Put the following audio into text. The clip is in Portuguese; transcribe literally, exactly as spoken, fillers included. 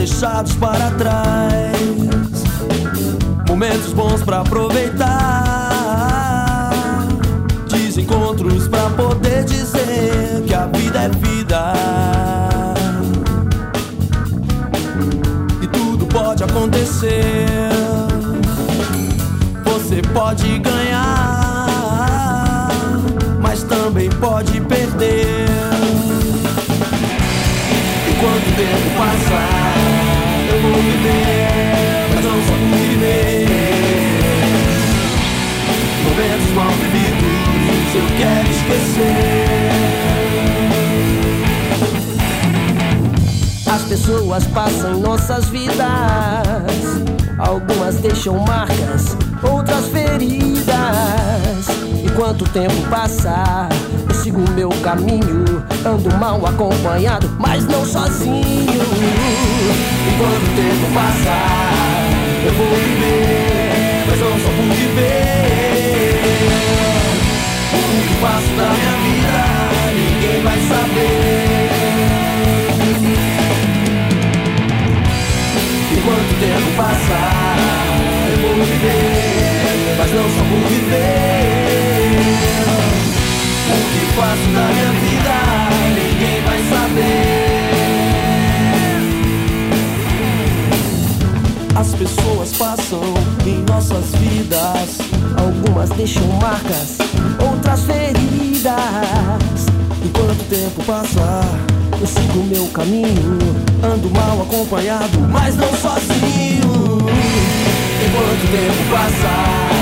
deixados para trás, momentos bons pra aproveitar, desencontros pra poder dizer que a vida é vida e tudo pode acontecer. Você pode ganhar, mas também pode perder. Enquanto o tempo passar, eu vou viver, mas não só por viver. Momentos mal vividos eu quero esquecer. As pessoas passam em nossas vidas, algumas deixam marcas, outras feridas. Enquanto o tempo passar, eu sigo o meu caminho, ando mal acompanhado, mas não sozinho. Enquanto o tempo passar, eu vou viver, mas não só por viver. O que faço da minha vida, ninguém vai saber. Enquanto o tempo passar, eu vou viver, mas não só por viver. O que faço da minha vida, ninguém vai saber. As pessoas passam em nossas vidas, algumas deixam marcas, outras feridas. Enquanto o tempo passar, eu sigo o meu caminho, ando mal acompanhado, mas não sozinho. Enquanto o tempo passar,